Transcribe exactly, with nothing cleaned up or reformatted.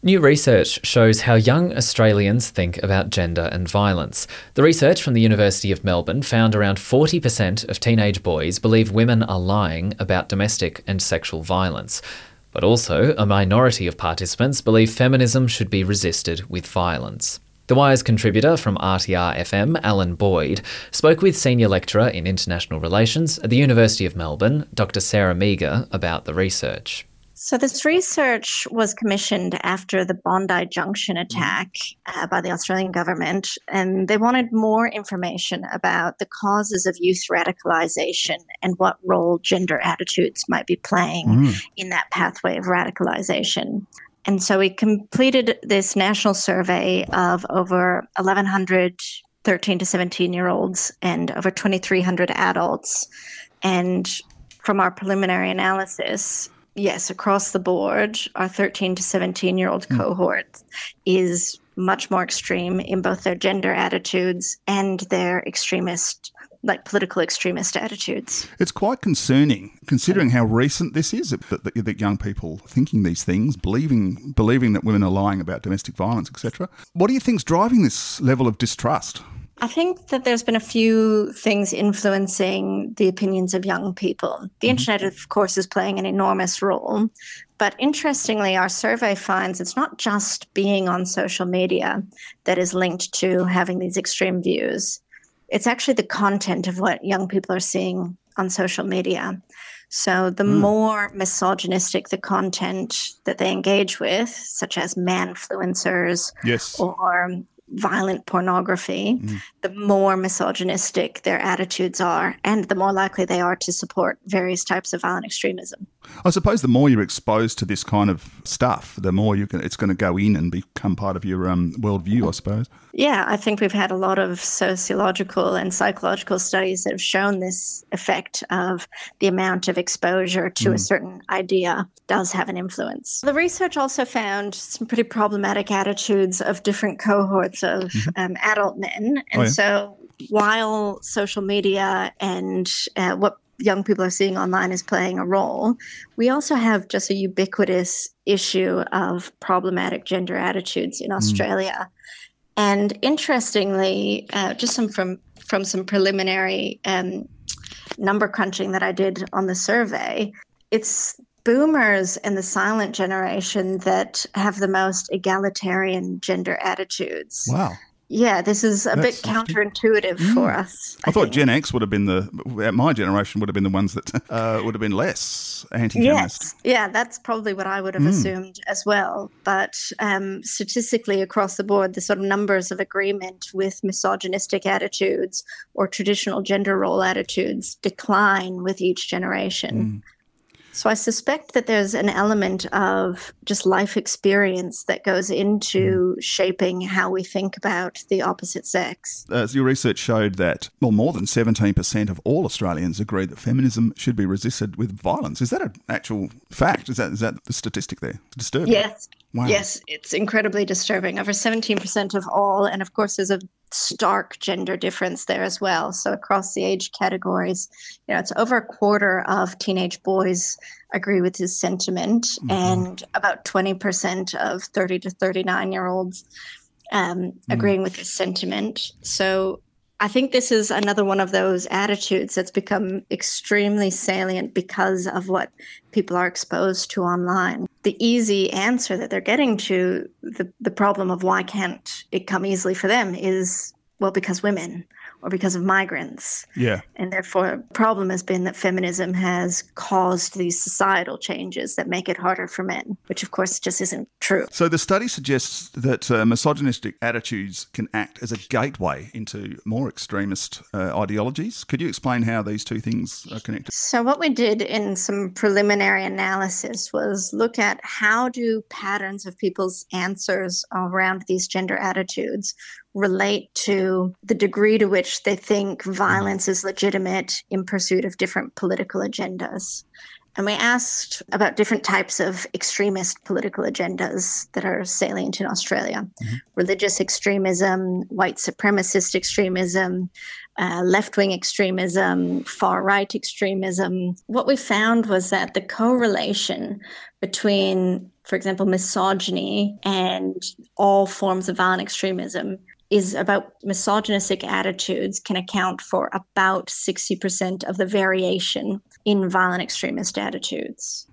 New research shows how young Australians think about gender and violence. The research from the University of Melbourne found around forty percent of teenage boys believe women are lying about domestic and sexual violence. But also, a minority of participants believe feminism should be resisted with violence. The Wire's contributor from R T R F M, Alan Boyd, spoke with Senior Lecturer in International Relations at the University of Melbourne, Doctor Sarah Meagher, about the research. So this research was commissioned after the Bondi Junction attack uh, by the Australian government, and they wanted more information about the causes of youth radicalisation and what role gender attitudes might be playing mm. in that pathway of radicalisation. And so we completed this national survey of over eleven hundred thirteen to seventeen-year-olds and over twenty-three hundred adults. And from our preliminary analysis, yes, across the board, our thirteen to seventeen-year-old mm. cohort is much more extreme in both their gender attitudes and their extremist, like political extremist attitudes. It's quite concerning, considering how recent this is, that, that, that young people thinking these things, believing believing that women are lying about domestic violence, et cetera. What do you think's driving this level of distrust? I think that there's been a few things influencing the opinions of young people. The mm-hmm. internet, of course, is playing an enormous role. But interestingly, our survey finds it's not just being on social media that is linked to having these extreme views. It's actually the content of what young people are seeing on social media. So the mm. more misogynistic the content that they engage with, such as manfluencers yes. or violent pornography, mm. the more misogynistic their attitudes are and the more likely they are to support various types of violent extremism. I suppose the more you're exposed to this kind of stuff, the more you can, it's going to go in and become part of your um, worldview, I suppose. Yeah, I think we've had a lot of sociological and psychological studies that have shown this effect of the amount of exposure to mm. a certain idea does have an influence. The research also found some pretty problematic attitudes of different cohorts of mm-hmm. um, adult men. And oh, yeah. so while social media and uh, what young people are seeing online is playing a role, we also have just a ubiquitous issue of problematic gender attitudes in Australia. Mm. And interestingly, uh, just some from, from some preliminary um, number crunching that I did on the survey, it's boomers and the silent generation that have the most egalitarian gender attitudes. Wow. Yeah, this is a That's, bit counterintuitive mm. for us. I, I thought think. Gen X would have been the, my generation would have been the ones that uh, would have been less anti-feminist. Yes, yeah, that's probably what I would have mm. assumed as well. But um, statistically across the board, the sort of numbers of agreement with misogynistic attitudes or traditional gender role attitudes decline with each generation. Mm. So I suspect that there's an element of just life experience that goes into mm. shaping how we think about the opposite sex. As your research showed that, well, more than seventeen percent of all Australians agree that feminism should be resisted with violence. Is that an actual fact? Is that is that the statistic there? It's disturbing. Yes. Wow. Yes, it's incredibly disturbing. Over seventeen percent of all, and of course there's a stark gender difference there as well. So across the age categories, you know, it's over a quarter of teenage boys agree with his sentiment, mm-hmm. and about twenty percent of thirty to thirty-nine-year-olds um, mm. agreeing with his sentiment. So I think this is another one of those attitudes that's become extremely salient because of what people are exposed to online. The easy answer that they're getting to the, the problem of why can't it come easily for them is, well, because women or because of migrants. Yeah. And therefore, the problem has been that feminism has caused these societal changes that make it harder for men, which of course just isn't true. So the study suggests that uh, misogynistic attitudes can act as a gateway into more extremist uh, ideologies. Could you explain how these two things are connected? So what we did in some preliminary analysis was look at how do patterns of people's answers around these gender attitudes relate to the degree to which they think violence is legitimate in pursuit of different political agendas. And we asked about different types of extremist political agendas that are salient in Australia. Mm-hmm. Religious extremism, white supremacist extremism, uh, left-wing extremism, far-right extremism. What we found was that the correlation between for example, misogyny and all forms of violent extremism is about misogynistic attitudes can account for about sixty percent of the variation in violent extremist attitudes.